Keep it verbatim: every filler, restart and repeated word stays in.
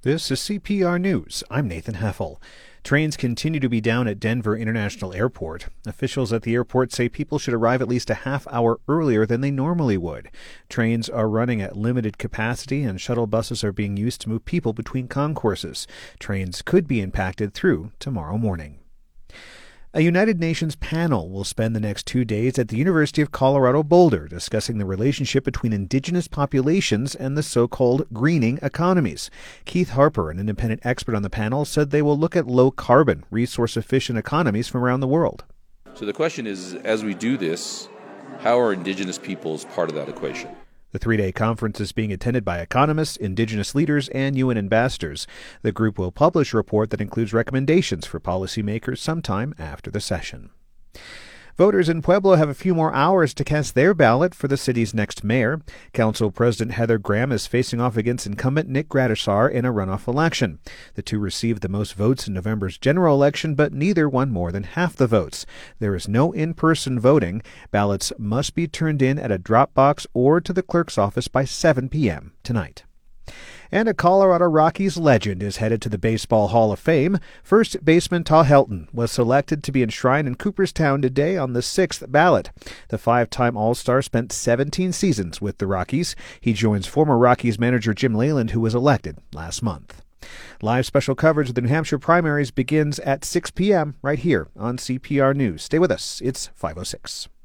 This is C P R News. I'm Nathan Heffel. Trains continue to be down at Denver International Airport. Officials at the airport say people should arrive at least a half hour earlier than they normally would. Trains are running at limited capacity and shuttle buses are being used to move people between concourses. Trains could be impacted through tomorrow morning. A United Nations panel will spend the next two days at the University of Colorado Boulder discussing the relationship between indigenous populations and the so-called greening economies. Keith Harper, an independent expert on the panel, said they will look at low-carbon, resource-efficient economies from around the world. So the question is, as we do this, how are indigenous peoples part of that equation? The three-day conference is being attended by economists, indigenous leaders, and U N ambassadors. The group will publish a report that includes recommendations for policymakers sometime after the session. Voters in Pueblo have a few more hours to cast their ballot for the city's next mayor. Council President Heather Graham is facing off against incumbent Nick Gradisar in a runoff election. The two received the most votes in November's general election, but neither won more than half the votes. There is no in-person voting. Ballots must be turned in at a drop box or to the clerk's office by seven p.m. tonight. And a Colorado Rockies legend is headed to the Baseball Hall of Fame. First baseman Todd Helton was selected to be enshrined in Cooperstown today on the sixth ballot. The five-time All-Star spent seventeen seasons with the Rockies. He joins former Rockies manager Jim Leyland, who was elected last month. Live special coverage of the New Hampshire primaries begins at six p.m. right here on C P R News. Stay with us. It's five oh six.